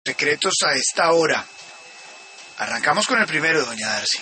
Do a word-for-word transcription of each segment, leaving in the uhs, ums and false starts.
Secretos a esta hora. Arrancamos con el primero, doña Darcy.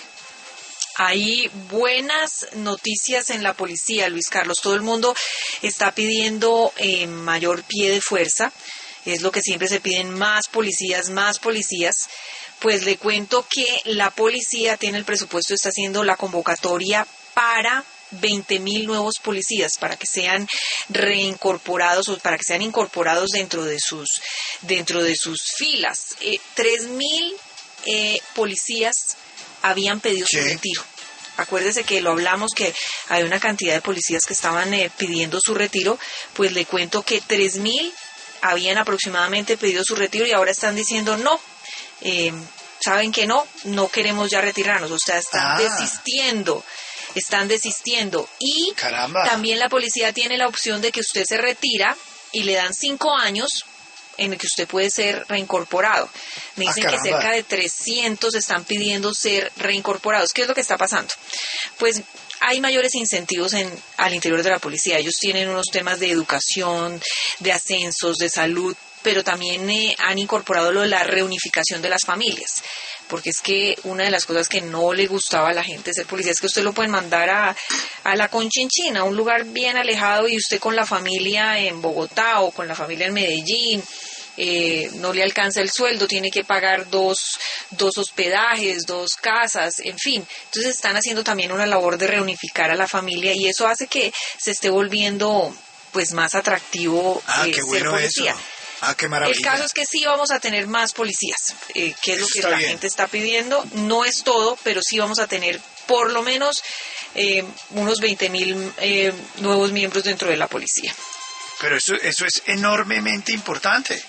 Hay buenas noticias en la policía, Luis Carlos. Todo el mundo está pidiendo eh, mayor pie de fuerza. Es lo que siempre se piden, más policías, más policías. Pues le cuento que la policía tiene el presupuesto, está haciendo la convocatoria para veinte mil nuevos policías, para que sean reincorporados o para que sean incorporados dentro de sus, dentro de sus filas. Eh, tres mil eh, policías habían pedido Sí. su retiro. Acuérdese que lo hablamos, que hay una cantidad de policías que estaban eh, pidiendo su retiro. Pues le cuento que tres mil habían aproximadamente pedido su retiro y ahora están diciendo no. Eh, saben que no, no queremos ya retirarnos, o sea, están Ah. desistiendo, están desistiendo. Y Caramba. también la policía tiene la opción de que usted se retira y le dan cinco años en el que usted puede ser reincorporado. Me Ah, dicen que caramba. cerca de trescientos están pidiendo ser reincorporados. ¿Qué es lo que está pasando? Pues hay mayores incentivos en, al interior de la policía. Ellos tienen unos temas de educación, de ascensos, de salud, pero también eh, han incorporado lo de la reunificación de las familias. Porque es que una de las cosas que no le gustaba a la gente de ser policía es que usted lo pueden mandar a, a la Conchinchina, a un lugar bien alejado, y usted con la familia en Bogotá o con la familia en Medellín, eh, no le alcanza el sueldo, tiene que pagar dos, dos hospedajes, dos casas, en fin. Entonces están haciendo también una labor de reunificar a la familia y eso hace que se esté volviendo pues más atractivo Ah, eh, qué ser bueno policía. eso. Ah, qué maravilla. El caso es que sí vamos a tener más policías, eh, que es lo Eso que está la bien. gente está pidiendo. No es todo, pero sí vamos a tener por lo menos eh, unos veinte mil eh, nuevos miembros dentro de la policía. Pero eso, eso es enormemente importante.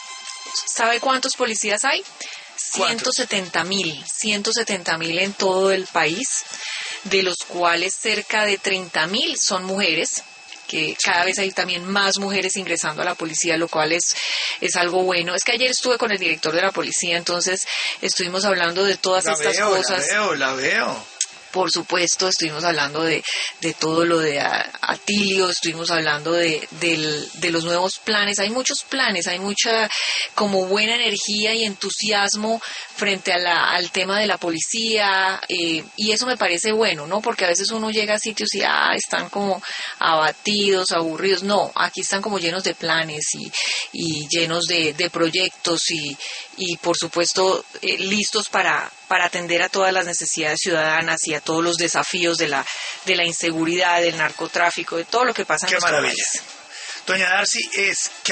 ¿Sabe cuántos policías hay? ¿Cuántos? ciento setenta mil, ciento setenta mil en todo el país, de los cuales cerca de treinta mil son mujeres, que cada vez hay también más mujeres ingresando a la policía, lo cual es, es algo bueno. Es que ayer estuve con el director de la policía, entonces estuvimos hablando de todas La estas veo, cosas. la veo, la veo. Por supuesto, estuvimos hablando de, de todo lo de a- Atilio, estuvimos hablando de, del- de los nuevos planes. Hay muchos planes, hay mucha como buena energía y entusiasmo frente a la, al tema de la policía, eh, y eso me parece bueno, ¿no? Porque a veces uno llega a sitios y ah, están como abatidos, aburridos. No, aquí están como llenos de planes y, y llenos de, de proyectos y, y por supuesto eh, listos para, para atender a todas las necesidades ciudadanas y a todos los desafíos de la, de la inseguridad, del narcotráfico, de todo lo que pasa en Qué nuestro maravilla. país. Doña Darcy, es que